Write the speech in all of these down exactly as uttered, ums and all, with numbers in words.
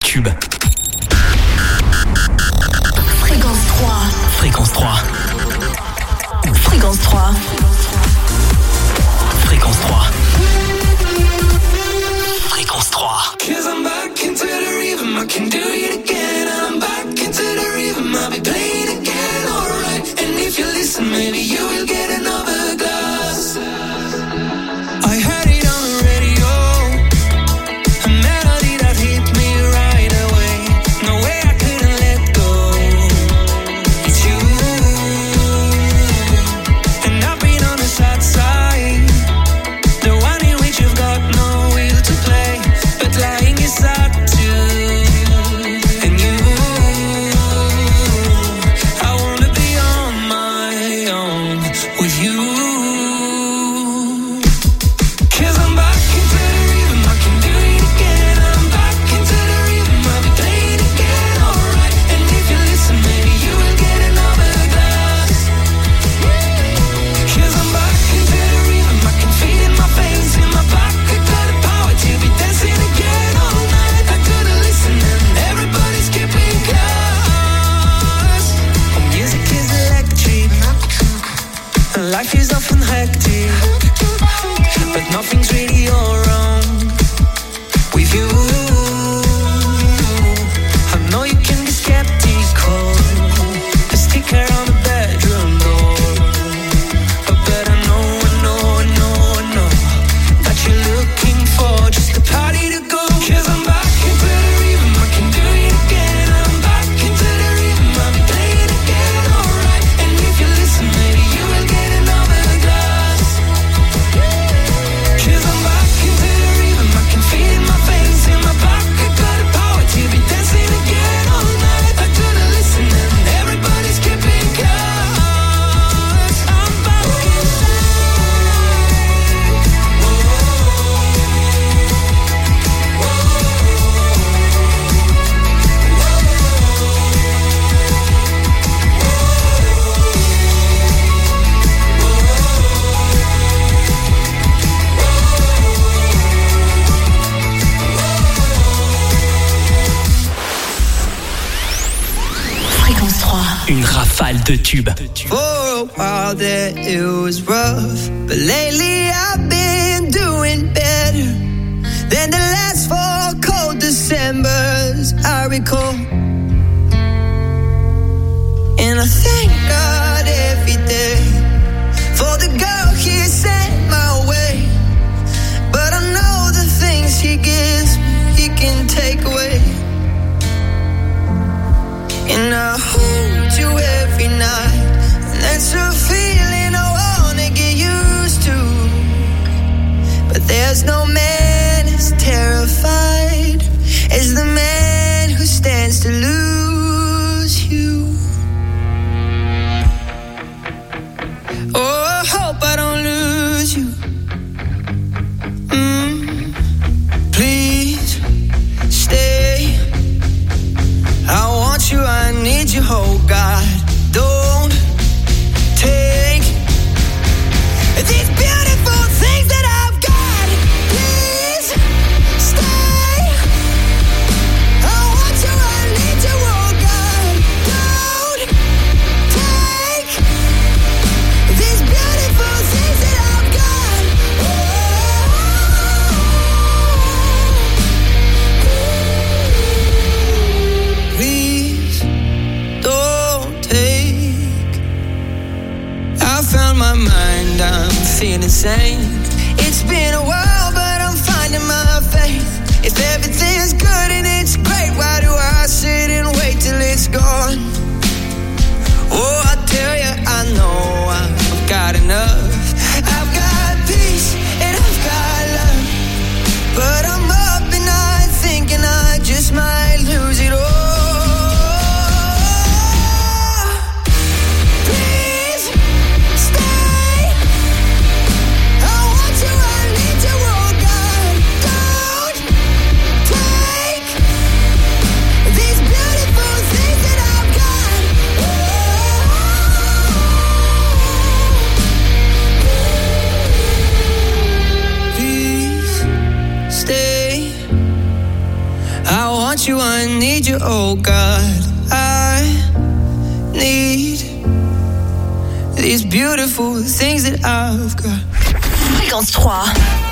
tubes. Fréquence trois. Fréquence trois. Fréquence trois. Fréquence trois. Fréquence trois. Cause I'm back into the rhythm, I can do it again. I'm back into the rhythm, I'll be playing again, alright. And if you listen, maybe you will get another glass. I heard it on the radio, a melody that hit me right away. No way I couldn't let go. It's you. And I've been on the sad side, the one in which you've got no will to play, but lying is sad too. And you, I wanna be on my own with you. Cause I'm back into the rhythm, I can do it again. I'm back into the rhythm, I'll be playing again, alright. And if you listen, maybe you will get another glass. Cause I'm back into the rhythm, I can feel it in my veins, in my back. I got the power to be dancing again all night. I gotta listen and everybody's keeping class. Oh, music is electric, and life is often hectic, but nothing's really all wrong with you. I know you can be skeptical, a sticker on the bedroom door, but I know, I know, I know, I know that you're looking for just a party to go. Cause I'm back into the rhythm, I can do it again. I'm back into the rhythm, I'll be playing again, alright. And if you listen, maybe you will get another glass. Cause I'm back into the rhythm, I can feel it in my veins, in my back. I got the power to be dancing again all night. I gotta listen and everybody's keeping class. I'm back Fréquence trois. Une rafale de tubes. For a while there it was rough, but lately I've been doing better than the last four cold Decembers I recall. And I thank God every day for the girl He sent my way. But I know the things He gives me, He can take away. And I hold you every night, and that's a feeling I wanna get used to. But there's no man as terrified as the man who stands to lose you. Oh, I hope I don't lose you. Mm, please stay. I want you, I need you, oh God. Don't take these beautiful things that I've got. Please stay. I want you, I need you, oh God. Don't take these beautiful things that I've got. Oh, please don't take. I found my mind, I'm feeling sane. It's been a while, but I'm finding my faith. If everything's good and it's great, why do I sit and wait till it's gone? Oh, I tell you, I know I've got enough. I've got peace and I've got love, but I'm up and I thinking I just might lose it all. Please stay. I I need you, oh God. I need these beautiful things that I've got. Fréquence trois.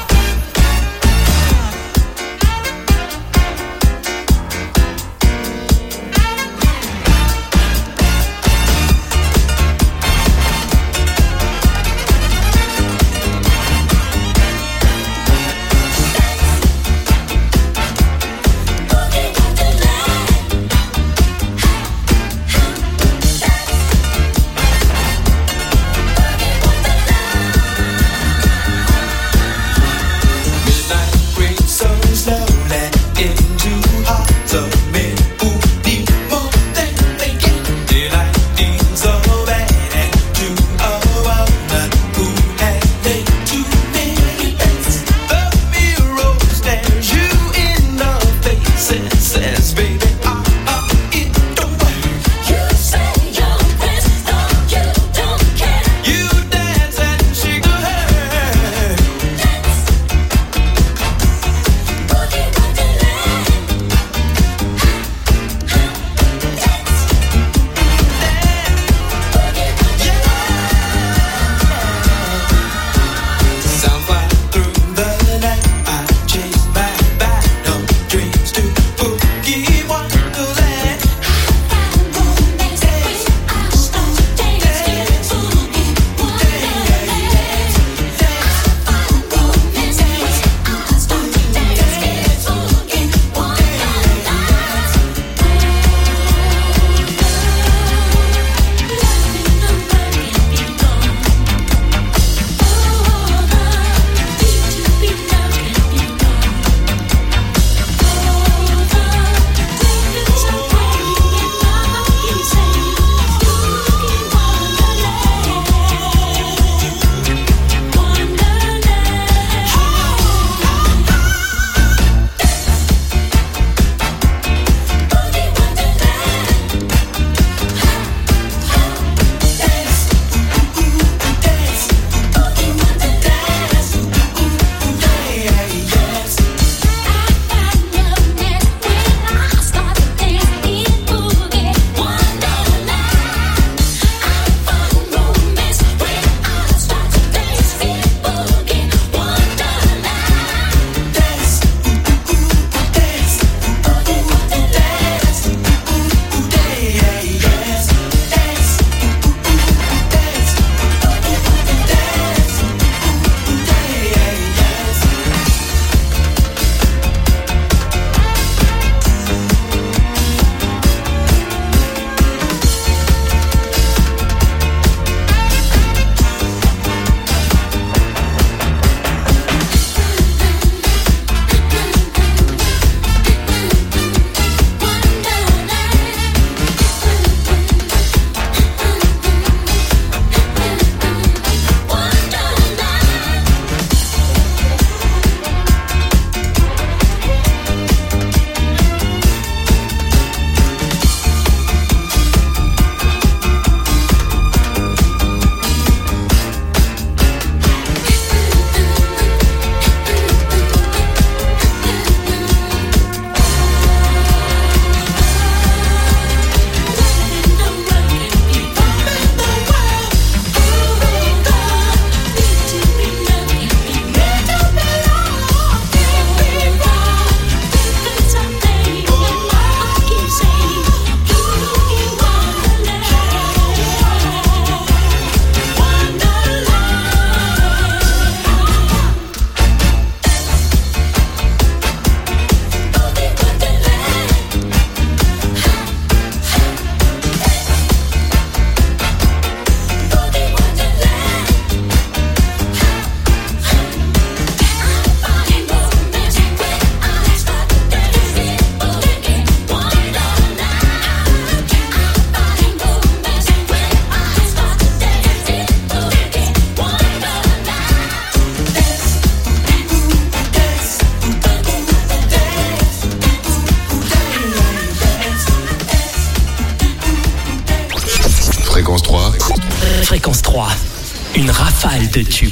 Fréquence trois, une rafale de tubes.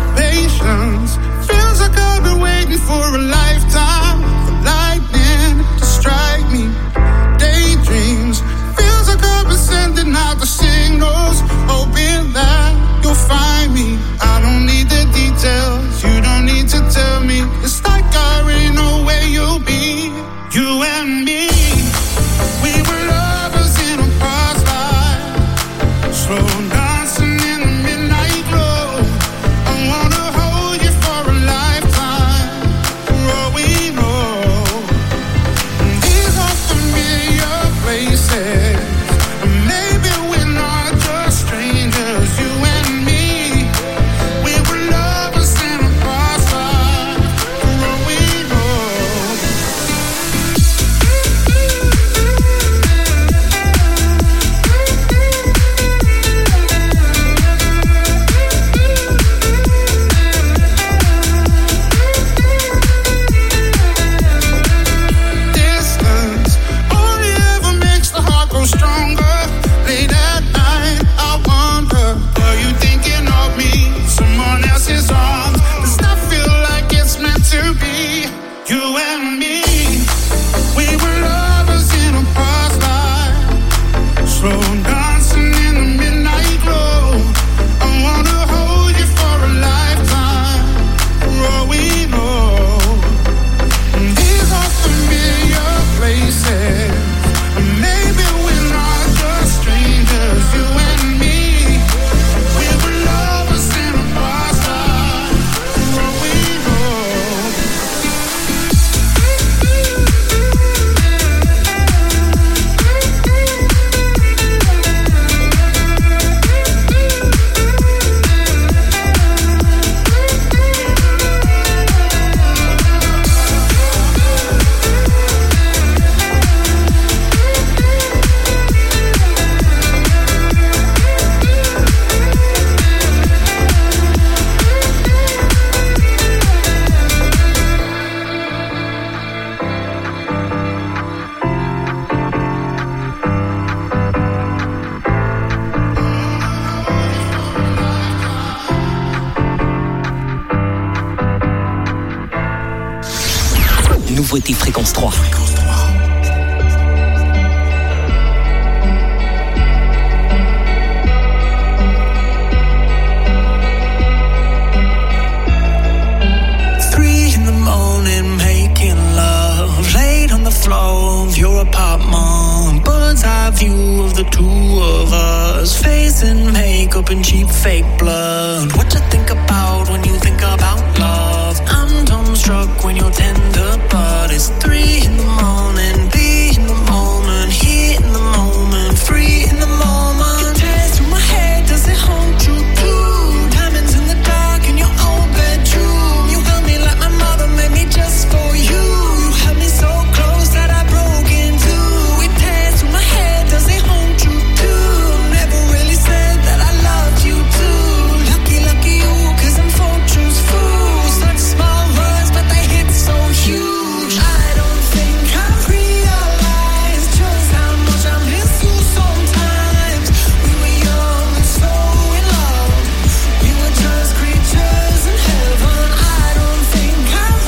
Patience feels like I've been waiting for a lifetime for lightning to strike me. and me, we were lovers in a past life, slow dancing in the midnight glow. I wanna hold you for a lifetime, for all we know. These are familiar places, and maybe we're not just strangers, you and me. We were lovers in a past life, for all we know. Distance only ever makes the heart grow stronger. Late at night, I wonder, are you thinking of me? Someone else's arms. Does not feel like it's meant to be. You and me, we were lovers in a past life, slow dancing in the midnight glow. I wanna hold you for a lifetime, for all we know. These are familiar places, and maybe we're not just strangers, you and me. We were lovers in a past life, for all we know. Nouveauté Fréquence trois. Three in the morning, making love, laid on the floor of your apartment. Bird's eye view of the two of us, facing makeup and cheap fake blood. What you think about when you think about love? I'm dumbstruck when you're tender, but it's three in the morning, be in the moment, here in the moment, free in the moment. It tears through my head, does it hold you too? Diamonds in the dark in your old bedroom. You held me like my mother made me just for you. You held me so close that I broke in two. It tears through my head, does it hold you too? Never really said that I loved you too. Lucky, lucky you, cause I'm fortune's fool. Such small words, but they hit so huge. I don't think I've realized just how much I miss you sometimes. We were young and so in love. We were just creatures in heaven. I don't think I've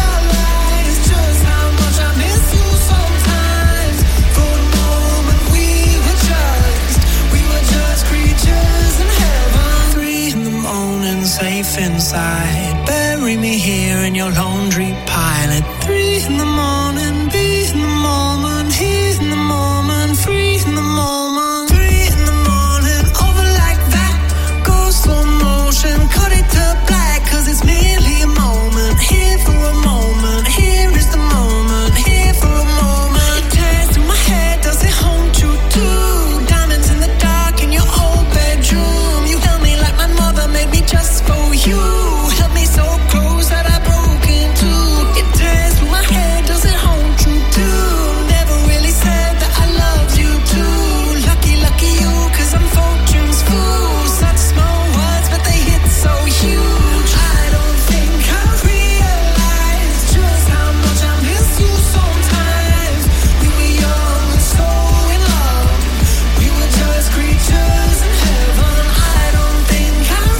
realized just how much I miss you sometimes. For a moment we were just, we were just creatures in heaven. Three in the morning, safe inside. Bury me here in your laundry pile. At three in the morning, be in the moment, here in the moment, free in the moment. Three in the morning, over like that. Go slow motion, cut it to black, cause it's merely a moment. Here for a moment, here is the moment, here for a moment. It tears through my head, does it hold you too? Diamonds in the dark in your old bedroom. You held me like my mother made me just for you. Held me so close that I broke in two. It tears through my head, does it hold you too? Never really said that I loved you too. Lucky, lucky you, cause I'm fortune's fool. Such small words, but they hit so huge. I don't think I've realized just how much I miss you sometimes. We were young and so in love. We were just creatures in heaven. I don't think I've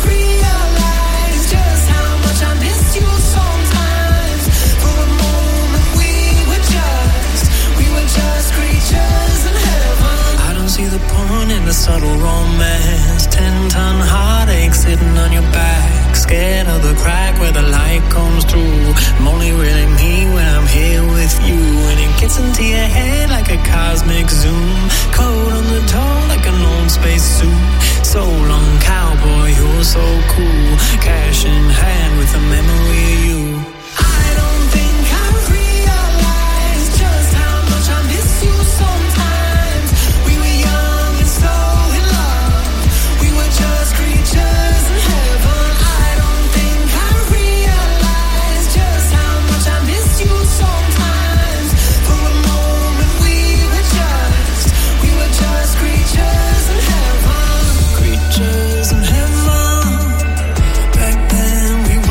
realized just how much I miss you sometimes. For a moment we were just, we were just creatures in heaven. I don't see the point in the subtle romance. Ten ton heartache sitting on your back. scared of the crack where the light comes through. I'm only really me when I'm here with you, and it gets into your head like a cosmic zoom. Code on the door like an old space suit. So long, cowboy, you're so cool. Cash in hand with a memory of you. I don't think I realized just how much I miss you sometimes. We were young and so in love. We were just creatures in heaven. I don't think I realized just how much I miss you sometimes. For a moment we were just, we were just creatures in heaven. Creatures in heaven. Back then we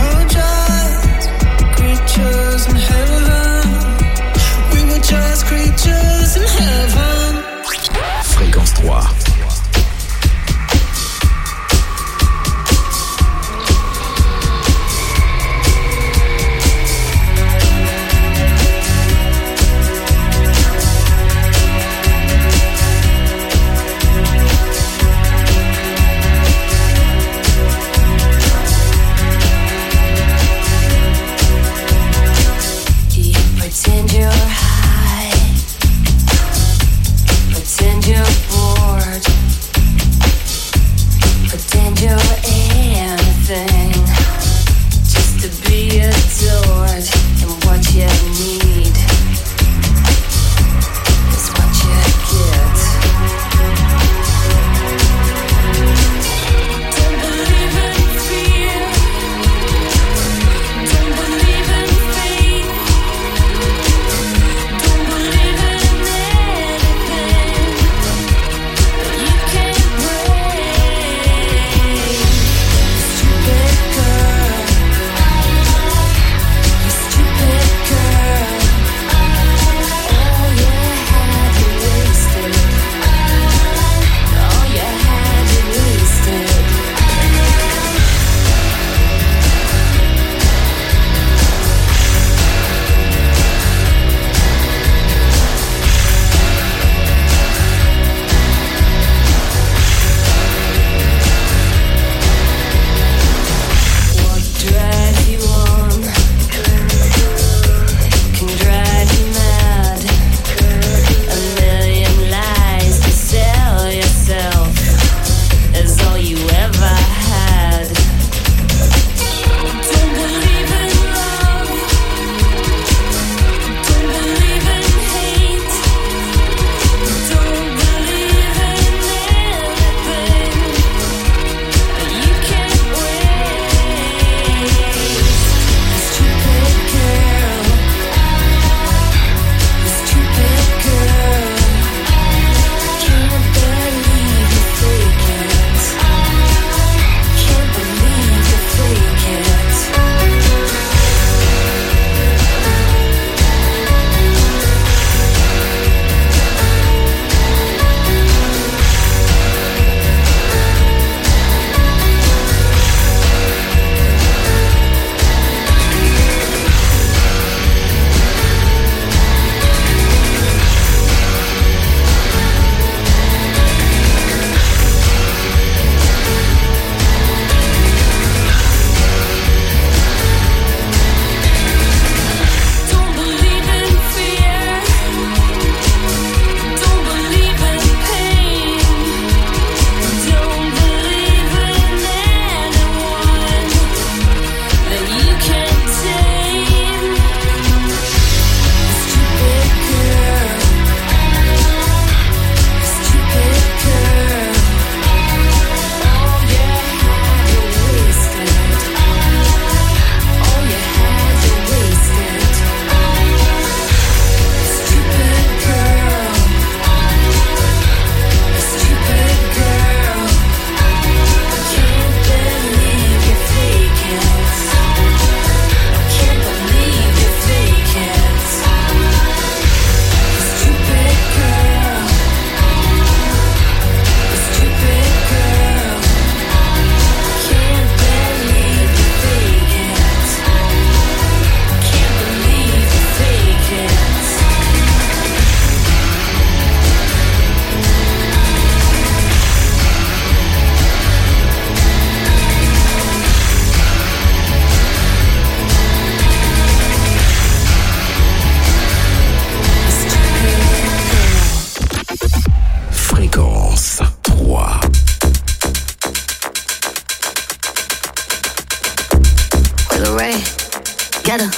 together.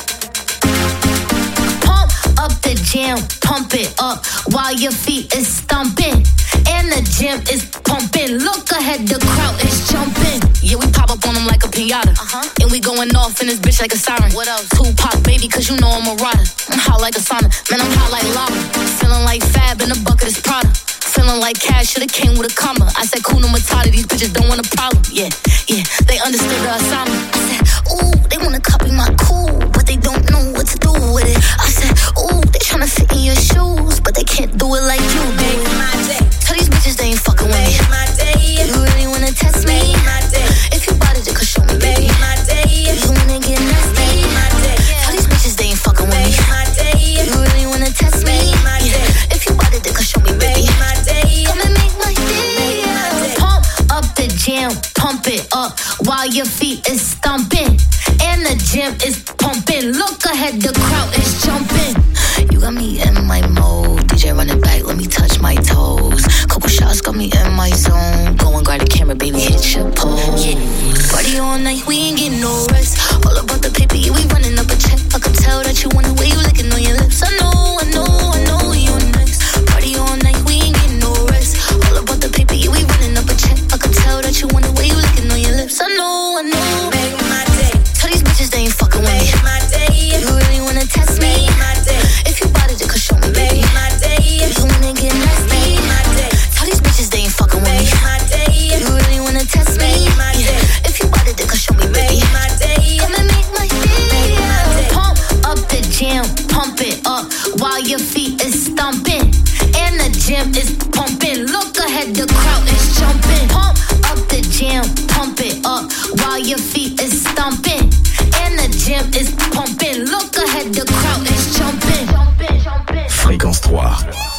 Pump up the jam, pump it up while your feet is stomping. And the gym is pumping. Look ahead, the crowd is jumping. Yeah, we pop up on them like a pinata. Uh-huh. And we going off in this bitch like a siren. What else? Tupac, baby, cause you know I'm a rider. I'm hot like a sauna, man, I'm hot like lava. Feeling like Fab in a bucket is Prada. Feeling like cash should've came with a comma. I said, Kuna Matata, these bitches don't want a problem. Yeah, yeah, they understood the assignment. I said, ooh, they wanna copy my cool, but they don't know what to do with it. I said, ooh, they tryna fit in your shoes, but they can't do it like you do. Make my day. Tell these bitches they ain't fucking with me. Make my day. You really wanna test me? Make my day. If you bought it, you could show me, baby. Make my day. You wanna get nasty? Make my day. Tell these bitches they ain't fucking with me. Make my day. You really wanna test me? Make my day. If you bought it, you could show me, baby. Make my day. Come and make my day. Pump up the jam, pump it up while your feet is stomping. And the gym is pumping. Look ahead, the crowd is jumping. You got me in my mode. D J run it back, let me touch my toes. Couple shots got me in my zone. Go and grab the camera, baby, hit your pose. Yeah. Party all night, we ain't getting no rest. All about the paper, yeah, we running up a check. I can tell that you want the way you licking on your lips. I know, I know, I know you're next. Party all night, we ain't getting no rest. All about the paper, yeah, we running up a check. I can tell that you want the way you licking on your lips. I know, I know. Make my day. Tell these bitches they ain't fucking with me. Make my day. You really wanna test me? Make my day. If you bought it, you could show me, baby. Make my day. You wanna get nasty? Make my day. Tell these bitches they ain't fucking with me. Make my day. You really wanna test me? Make my day. If you bought it, you could show me, baby. Make my day. Come and make my day. Make my day. Pump up the jam, pump it up while your feet is stomping. And the gym is pumping. Look ahead, the crowd is jumping. Pump up the jam, pump it up while your feet is stomping. And the gym is pumping. Look ahead, the crowd is jumping. Jumping, jumping. Fréquence trois.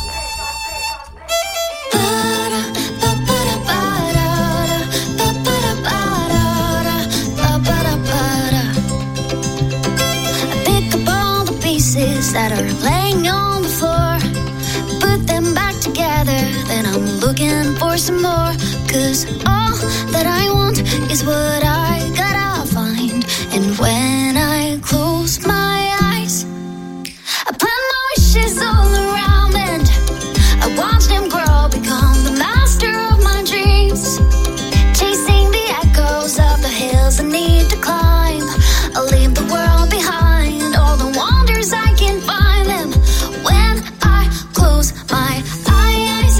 That are laying on the floor, put them back together, then I'm looking for some more. Cause all that I want is what I gotta find. And when I close my eyes, I plan my wishes all around, and I watch them grow, become the master of my dreams. Chasing the echoes of the hills I need to climb. I'll leave the world behind, all the wonders I can find them when I close my eyes.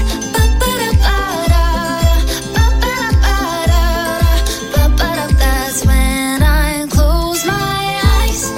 That's when I close my eyes.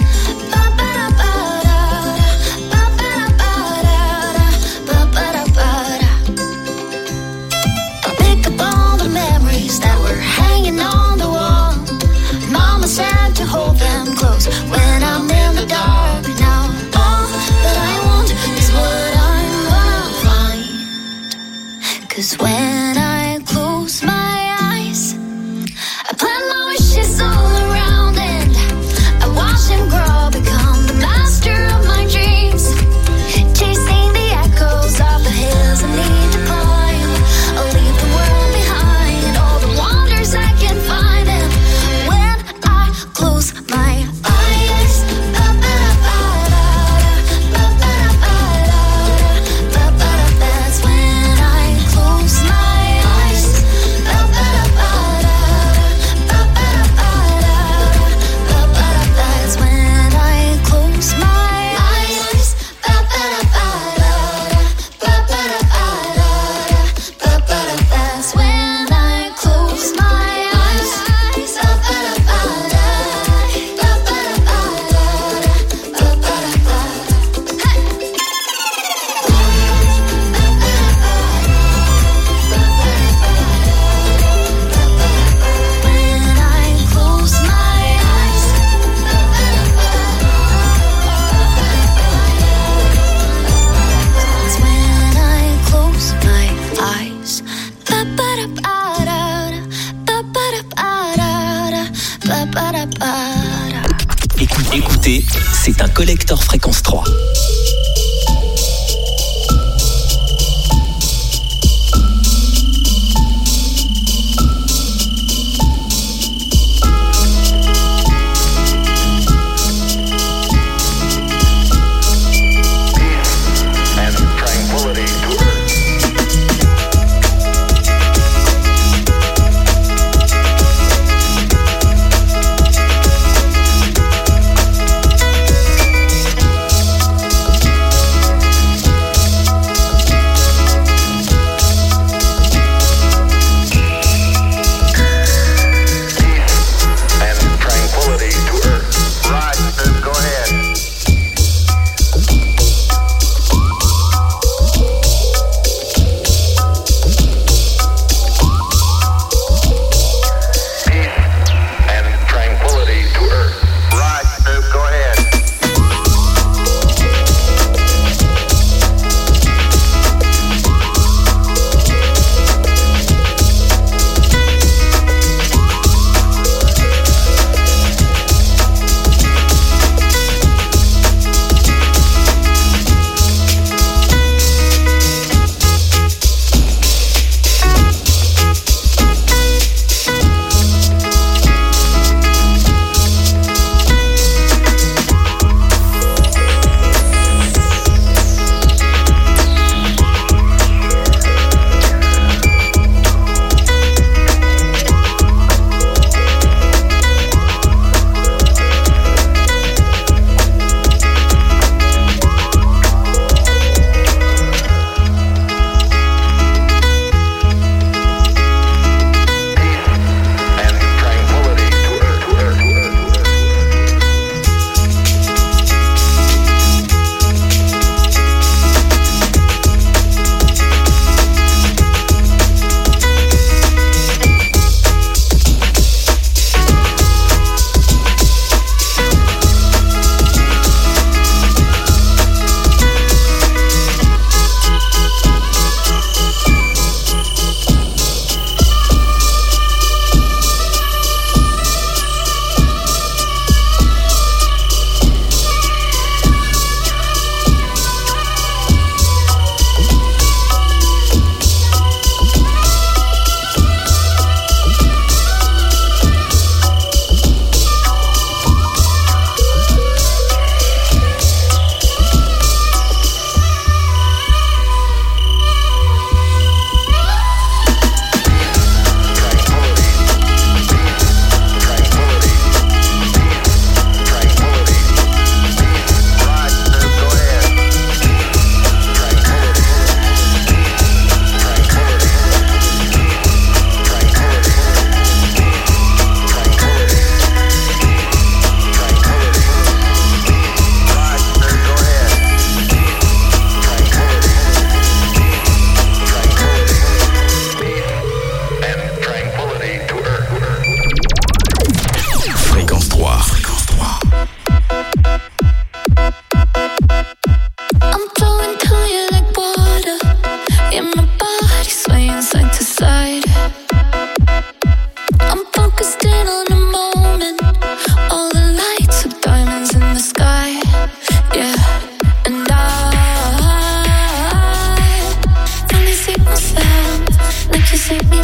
I'll pick up all the memories that were hanging on the wall. Mama said to hold them close when I'm in the dark. Now all that I want is what I'm gonna find. Cause when I close my eyes, I plan my wishes all around, and I watch them grow, become the master of my dreams. Chasing the echoes of the hills I need to climb. I'll leave the world behind, all the wonders I can find them when I close my eyes. That's when I close my eyes. That's when I close my eyes. That's when I close my When I close my eyes. That's when I close my eyes. Écoutez, écoutez, c'est un collector Fréquence trois.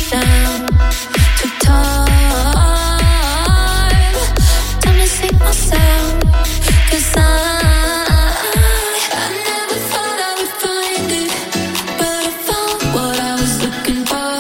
down. Took time, time to see myself. 'Cause I, I never thought I would find it, but I found what I was looking for.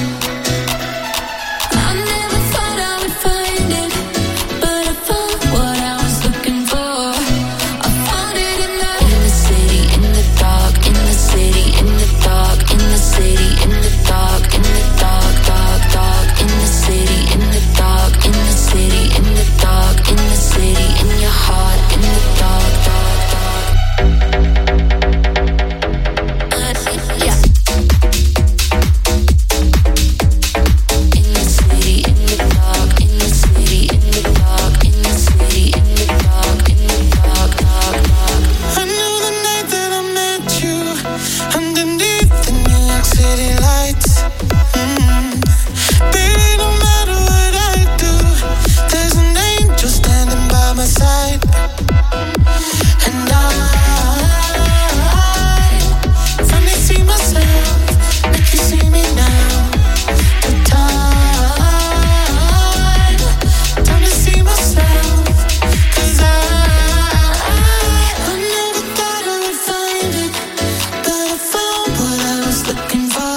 I never thought I would find it, but I found what I was looking for. I found it in the, in the city, in the dark, in the city, in the dark, in the city, in the dark, in the dark, dark, dark, in the city, in the dark, in the city, in the dark, in the city, in your heart, in the dark, dark, dark. Yeah. In the city, in the dark, in the city, in the dark, in the city, in the dark, in the dark, dark, dark. I knew the night that I met you underneath the New York City lights. Mm. Baby, no matter what I do, there's an angel standing by my side. And I finally see myself, like you see me now. The time, time to see myself. 'Cause I, I never thought I would find it, but I found what I was looking for.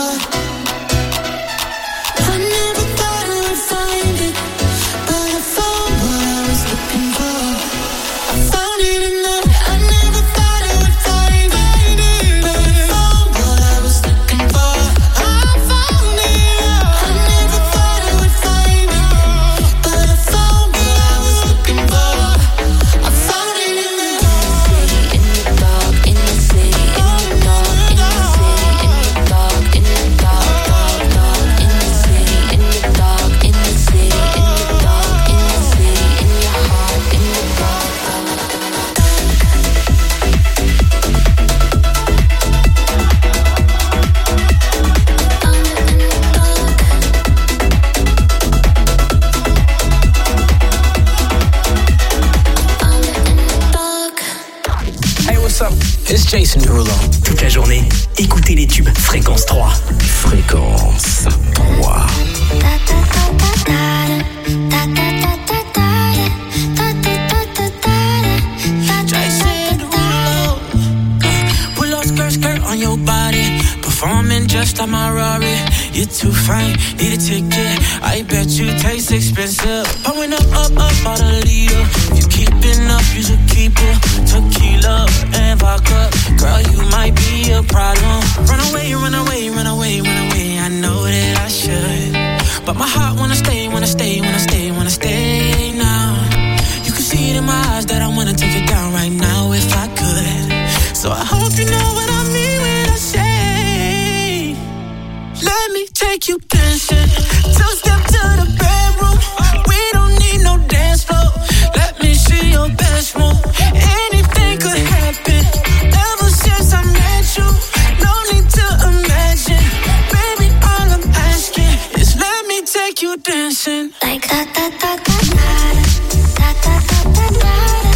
I never thought I would find it, but I found what I was looking for. I found it in the, I never thought I would find it, but I found what I was looking for. I found it. I never thought I would find it, but I found what I was looking for. I found it in the, In the dark, in the city, in the dark, in the city, in the dark, in the dark, dark, dark, in the city, in the dark, in the city, in the dark, in the city, in your heart, in the dark, dark, dark. Hey, what's up? It's Jason Derulo. Toute la journée, écoutez les tubes Fréquence trois. Fréquence trois. Jason Derulo. Pull up skirt, skirt on your body. Performing just like my Rari. You're too fine, need a ticket. I bet you taste expensive. Pouring up, up, up, out a leader. If you keeping up, you should keep it. Tequila and vodka. Girl, you might be a problem. Run away, run away, run away, run away. I know that I should, but my heart wanna stay, wanna stay, wanna stay, wanna stay now. You can see it in my eyes that I wanna take it down right now if I could. So I hope you know what I mean when I say, let me take you dancing. Two step to the bedroom. We don't need no dance floor. Let me see your best move. Anything could happen. Ever since I met you, no need to imagine. Baby, all I'm asking is let me take you dancing. Like da da da da da da da da da da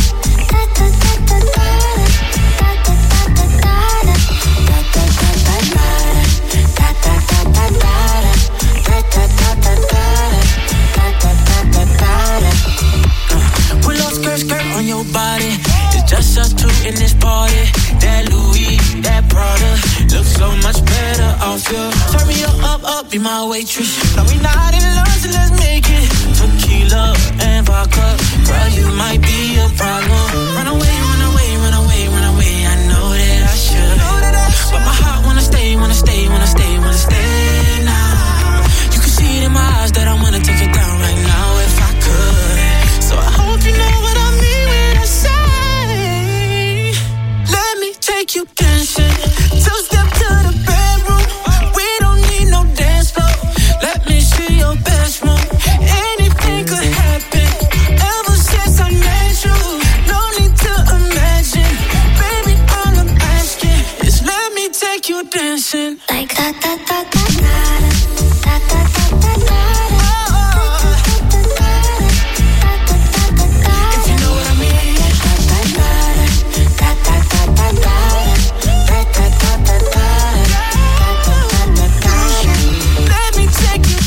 Pull up skirt, skirt on your body. It's just us two in this party. That Louis, that Prada looks so much better off you. Turn me up, up, up, be my waitress. No, we not in love, so let's make it. Tequila and vodka. Girl, you might be a problem. Run away, run away, run away, run away. I know that I should, but my heart wanna stay, wanna stay, wanna stay, wanna stay now. You can see it in my eyes that I wanna take it down right now if I could. So I hope you know what I mean when I say, let me take you dancing. Two step to the bedroom. We don't need no dance floor. Let me see your best move. Anything could happen. Ever since I met you, no need to imagine. Baby, all I'm asking is let me take you dancing. Like da da da da da da da da da da. If you know what I mean. Let me take you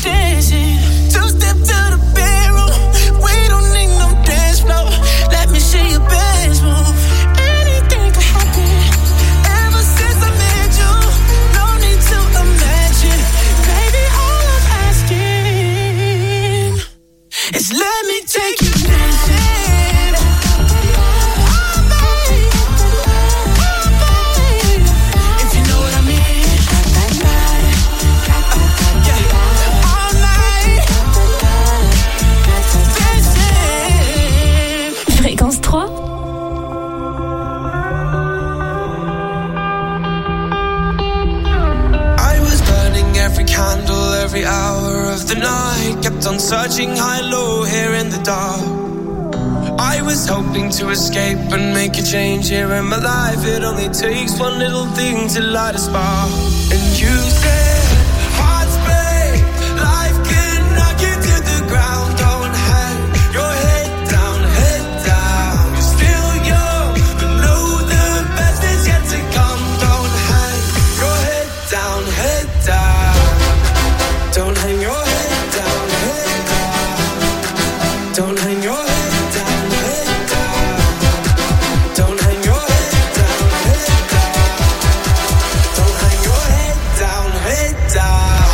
every hour of the night. Kept on searching high, low, here in the dark. I was hoping to escape and make a change here in my life. It only takes one little thing to light a spark. And you said, hearts break, life can knock you to the ground. Don't hang your head down, head down. You're still young, but know the best is yet to come. Don't hang your head down, head down. Don't hang your head down, head down. Don't hang your head down, head down. Don't hang your head down, head down. Don't hang your head down, head down.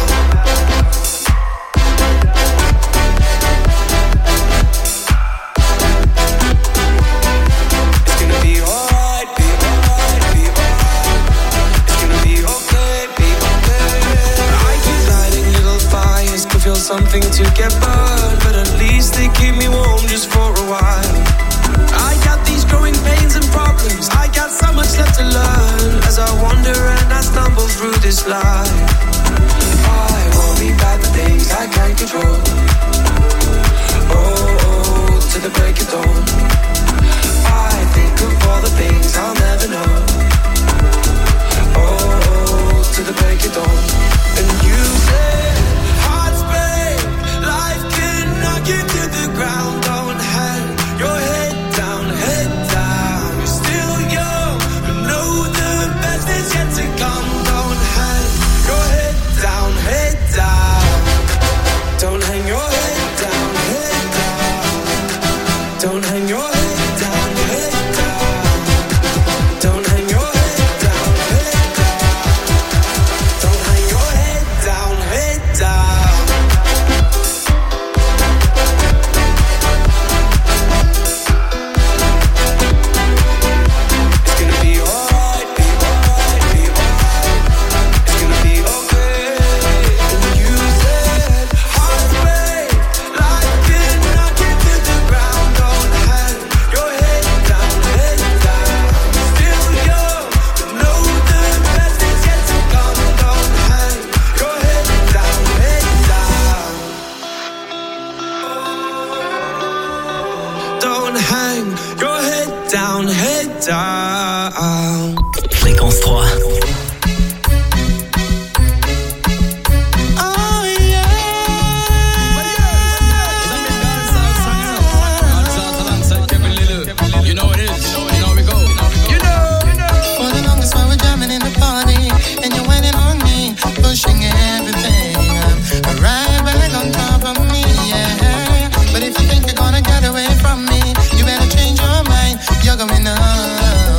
It's gonna be alright, be alright, be alright. It's gonna be okay, be okay. I keep lighting little fires, could feel something to get burned, but at least they keep me warm just for a while. I got these growing pains and problems, I got so much left to learn as I wander and I stumble through this life. I worry about the things I can't control. Oh, oh, to the break of dawn. I think of all the things I'll never know. Oh, oh, to the break of dawn. And you said, hearts break, life can knock you to the ground. Don't hang your head down, head down. You're still young, but know the best is yet to come. Don't hang your head down, head down. Don't hang your head down, head down. Don't hang your head down, head down. Don't hang your head down, head down. Don't hang your head down, head down. It's gonna be alright, be alright, be alright. It's gonna be okay. And you said, hearts break, life can knock you to the ground. Don't hang your head down, head down. Still young, but know the best is yet to come. Don't hang your head down, head down. Don't hang your head down, head down. Fréquence trois. Oh yeah. You know it is. You know we go. You know, you know. For the longest while we're jamming in the party, and you're waiting on me, pushing everything. I'm right back on top of me, yeah. But if you think you're gonna get away from me, you better change your mind. You're going up.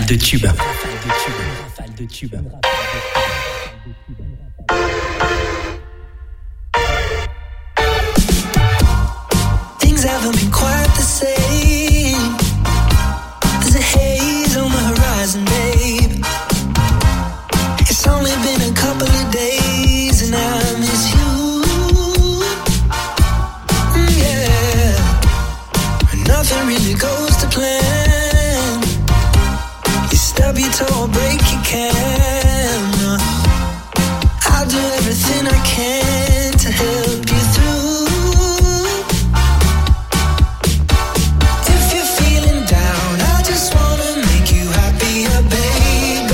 de tubes. Rafale de tubes. Things haven't been quite the same. There's a haze on the horizon, babe. It's only been a couple of days and I miss you. Mm, yeah. Nothing really goes to plan. You stub your toe or break your can. I'll do everything I can to help you through. If you're feeling down, I just wanna make you happier, baby.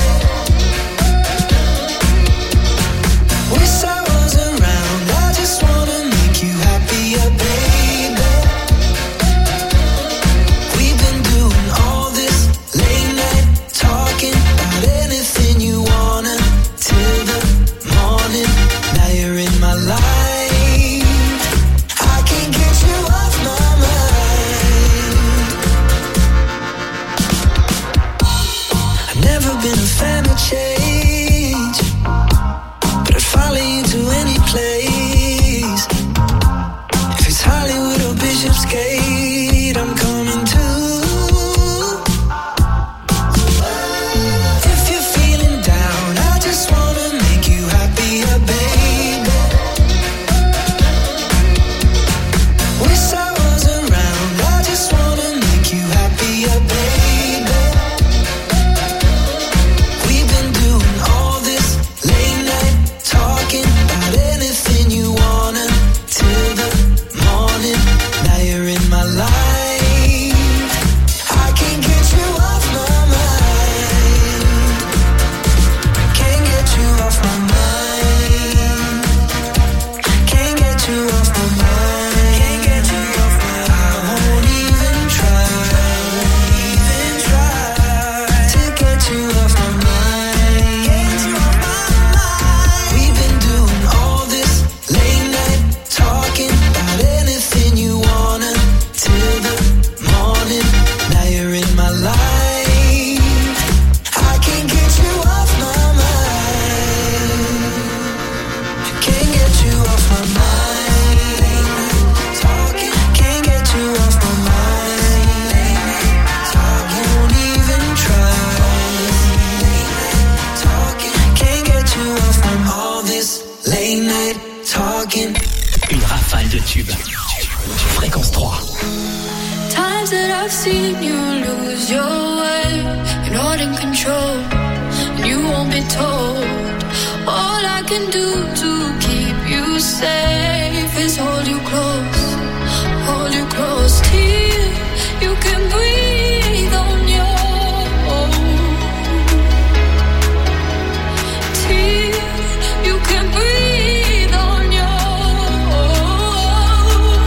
Wish I was around, I just wanna make you happier, baby. We've been doing all this late night talking about anything you wanna till the morning. Now you're in my life. I can't get you off my mind. I've never been a fan of change, but I'd follow you to any place. If it's Hollywood or Bishopsgate, I'm coming too. If you're feeling down, I just wanna make you happier, baby. Wish I was around, I just wanna make you happier, baby. We've been doing all this late night talking about anything you wanna till the morning. Now you're in my life. I can't get you off my mind. Can't get you off my mind. Can't get you off my mind. Can't get you off my mind. I won't even try, even try to get you off my mind. Get you off my mind. We've been doing all this late night talking about anything you wanna till the morning. Now you're in my life. I can't get you off my mind. Can't get you off my mind. Talking, can't get you off my mind. Talking, won't even try. Talking, can't get you off from all this late night talking. Une rafale de tubes. Fréquence trois. Times that I've seen you lose your way, you're not in control, and you won't be told. All I can do to keep you safe is hold you close, hold you close till you can breathe on your own, till you can breathe on your own.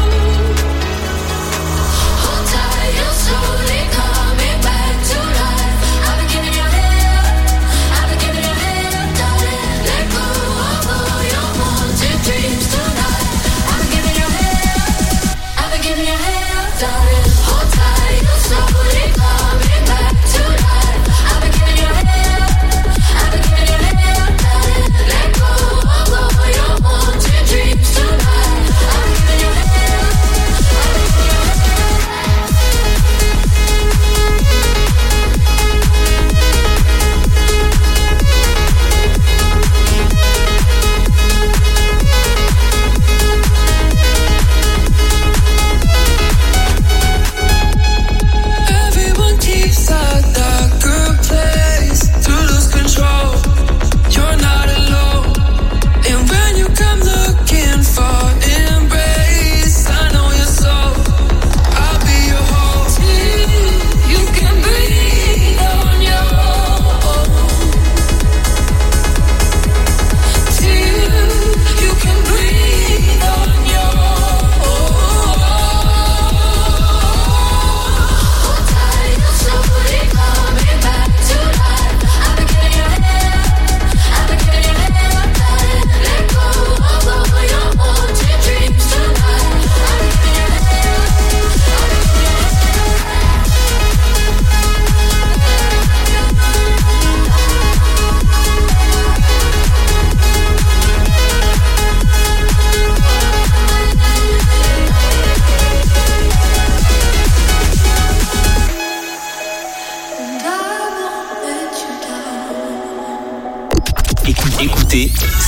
Hold tight, you're slowly coming back to life. I've been giving your head up, I've been giving your head up, darling. Let go of all your wanted dreams tonight. I've been giving your head up,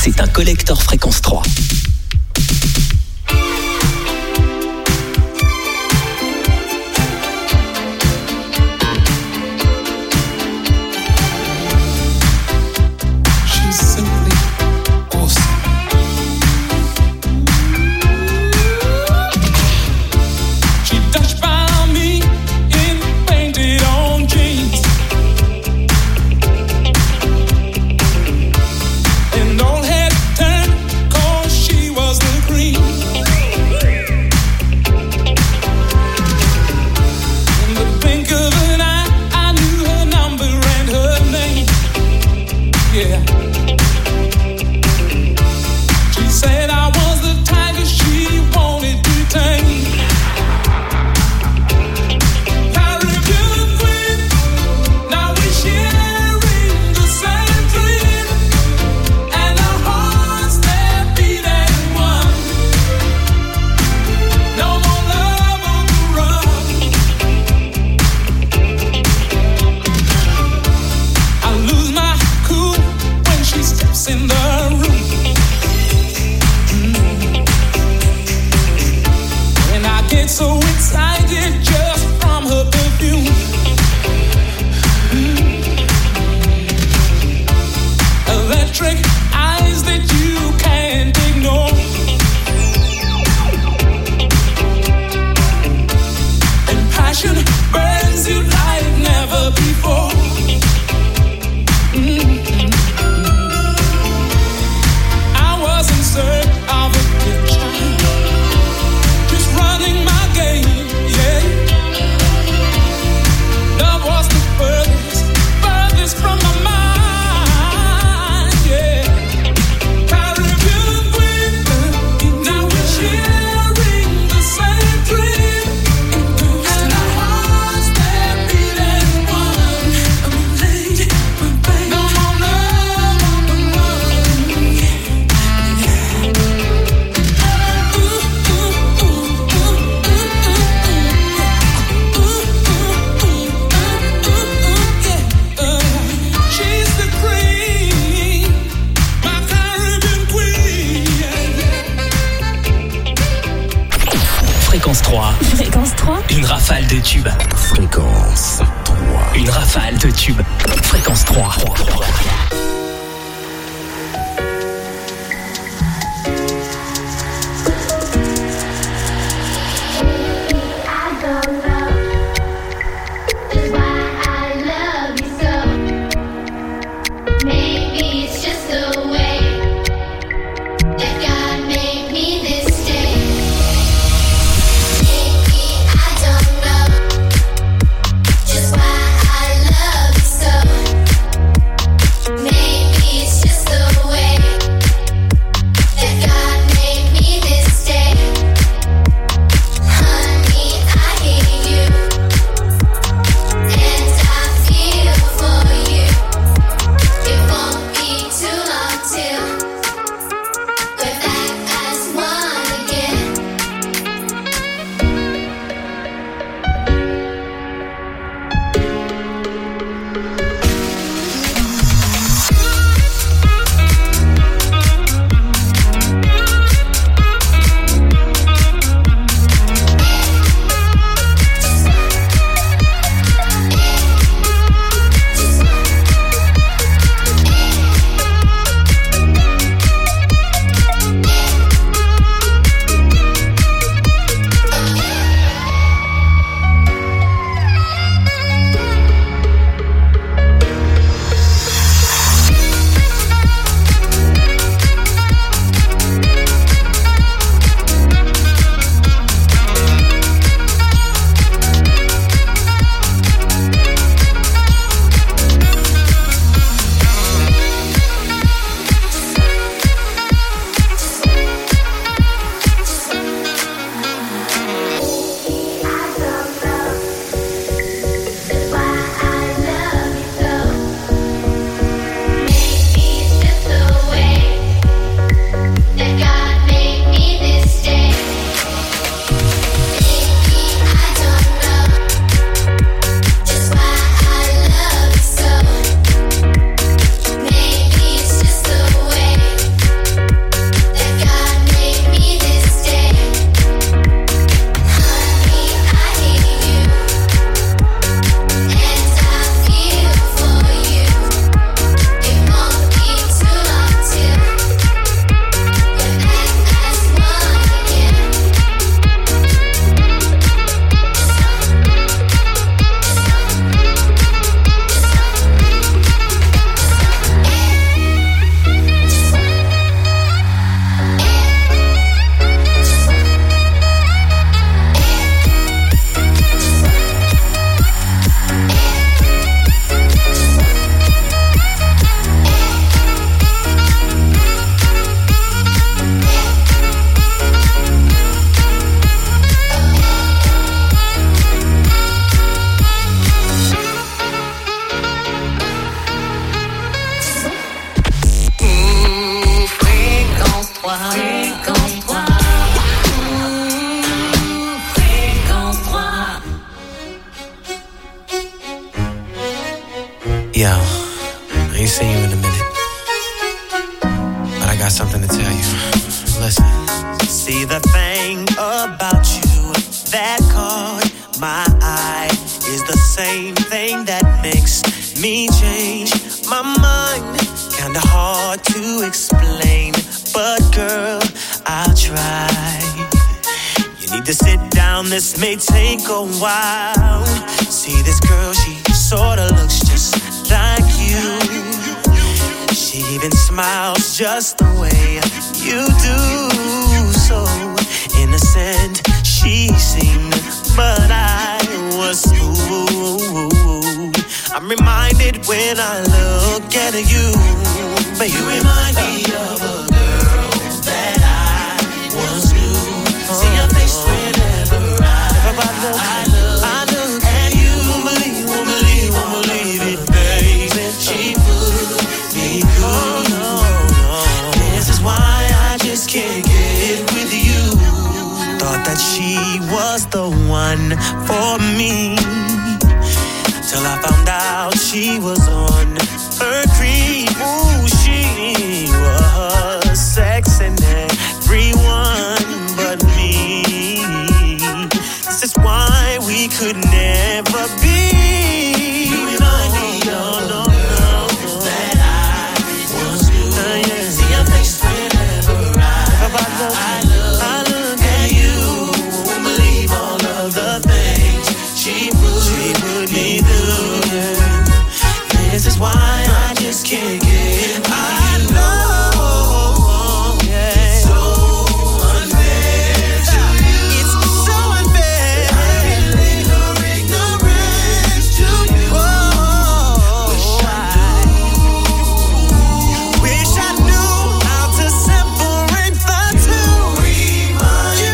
c'est un collector fréquence trois. Fréquence trois. Fréquence trois. Une rafale de tubes. Fréquence trois. Une rafale de tubes. Fréquence trois. Maybe Yo, I ain't seen you in a minute, but I got something to tell you. Listen. See, the thing about you that caught my eye is the same thing that makes me change my mind. Kinda hard to explain, but girl, I'll try. You need to sit down, this may take a while. See, this girl, she sorta looks just like you. She even smiles just the way you do. So innocent she seemed, but I was fooled. I'm reminded when I look at you, but you remind me of a girl that I once knew. See your face whenever I, I look, I look at you. Won't believe, won't believe, won't believe it, baby. She put me through. Oh, no, no. This is why I just can't get with you. Thought that she was the one for me, till I found out she was on her creep. Ooh, she was sexing everyone but me. This is why we could never be. You remind me, oh no, no, no, that I once knew. Uh, yeah. See your face whenever I, I look, I look at you. Won't believe all of the things she put, she put me through. Yeah. This is why I just can't get. I know, yeah. It's so unfair to you. It's so unfair. I can't leave her ignorance to you. Oh, wish I knew. Wish I knew how to separate the two. Remind you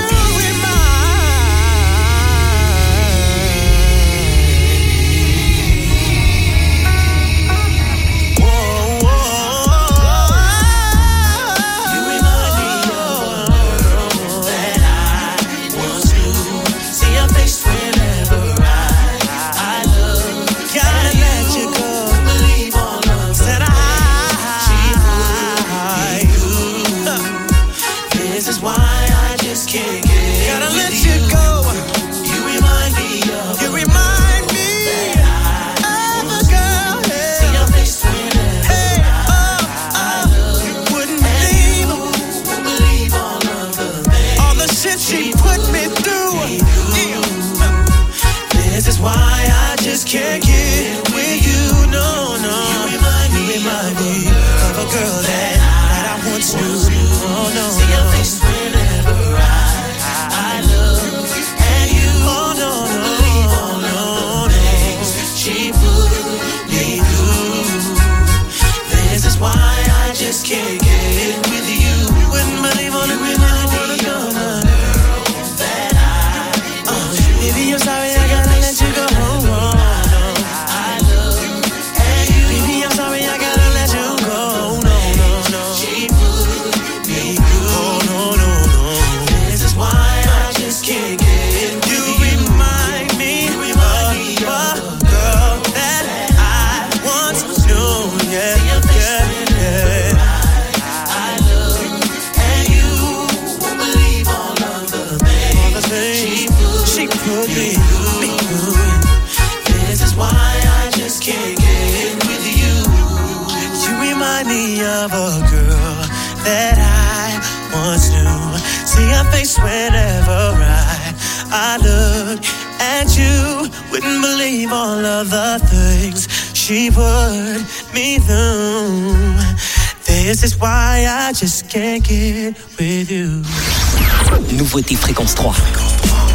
can't get with you, no, no. You remind me, you remind me of a girl that, that I once knew. Oh no, see your face whenever I, I look at you. Oh no, no, believe all of the things she put me through. This is why I just can't get with you. Wouldn't believe all the women I wanna go. That I, uh, baby, I'm sorry I gotta let you go. Of a girl that I once knew. See her face whenever I, I look at you. Wouldn't believe all of the things she put me through. This is why I just can't get with you. Nouveauté Fréquence trois.